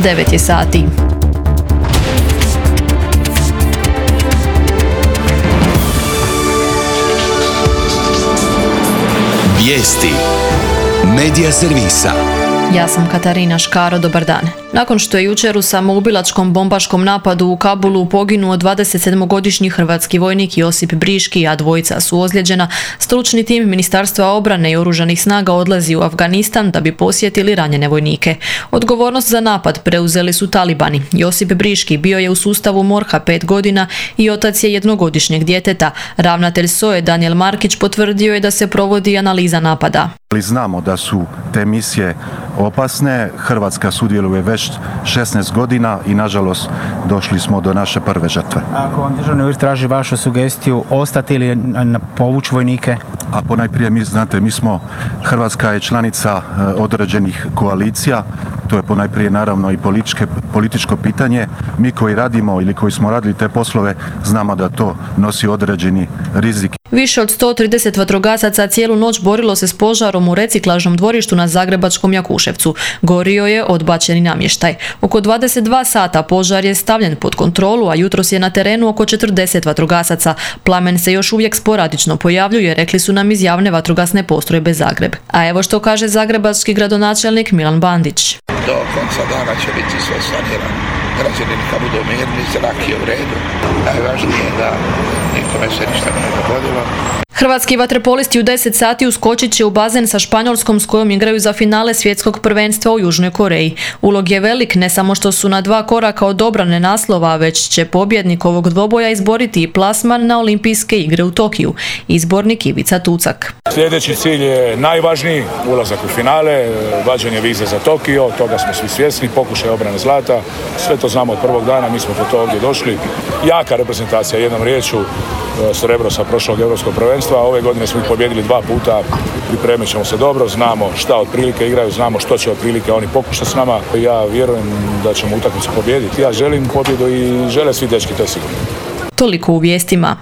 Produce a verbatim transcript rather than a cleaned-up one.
devet je sati. Vijesti Medija servisa. Ja sam Katarina Škaro, dobar dan. Nakon što je jučer u samoubilačkom bombaškom napadu u Kabulu poginuo dvadesetsedmogodišnji hrvatski vojnik Josip Briški, a dvojica su ozlijeđena, stručni tim Ministarstva obrane i oružanih snaga odlazi u Afganistan da bi posjetili ranjene vojnike. Odgovornost za napad preuzeli su talibani. Josip Briški bio je u sustavu MORH-a pet godina i otac je jednogodišnjeg djeteta. Ravnatelj S O E Danijel Markić potvrdio je da se provodi analiza napada. Znamo da su te misije opasne. Hrvatska sudjeluje već šesnaest godina i nažalost došli smo do naše prve žrtve. Ako vam državni ured traži vašu sugestiju ostati ili povući vojnike? A ponajprije mi znate, mi smo, Hrvatska je članica određenih koalicija, to je ponajprije naravno i političke, političko pitanje. Mi koji radimo ili koji smo radili te poslove znamo da to nosi određeni rizik. Više od sto trideset vatrogasaca cijelu noć borilo se s požarom u reciklažnom dvorištu na zagrebačkom Jakuševcu. Gorio je odbačeni namještaj. Oko dvadeset dva sata požar je stavljen pod kontrolu, a jutros je na terenu oko četrdeset vatrogasaca. Plamen se još uvijek sporadično pojavljuje, rekli su nam iz javne vatrogasne postrojbe Zagreb. A evo što kaže zagrebački gradonačelnik Milan Bandić. Do konca dana će biti sve sanirano. Građani neka budu mirni, zrak je u redu. Najvažnije je da nikome se ništa ne dogodilo. Hrvatski vaterpolisti u deset sati uskočit će u bazen sa Španjolskom s kojom igraju za finale svjetskog prvenstva u Južnoj Koreji. Ulog je velik, ne samo što su na dva koraka od obrane naslova, već će pobjednik ovog dvoboja izboriti i plasman na olimpijske igre u Tokiju. Izbornik Ivica Tucak. Sljedeći cilj je najvažniji, ulazak u finale, vađenje vize za Tokio, toga smo svi svjesni, pokušaj obrane zlata, sve to znamo od prvog dana, mi smo po to ovdje došli. Jaka reprezentacija, jednom riječu, srebro sa prošlog europskog prvenstva. Ove godine smo ih pobjedili dva puta, pripremit ćemo se dobro, znamo šta otprilike igraju, znamo što će otprilike oni pokušati s nama. Ja vjerujem da ćemo utakmicu pobijediti. Ja želim pobjedu i žele svi dečki, to je sigurno. Toliko u vijestima.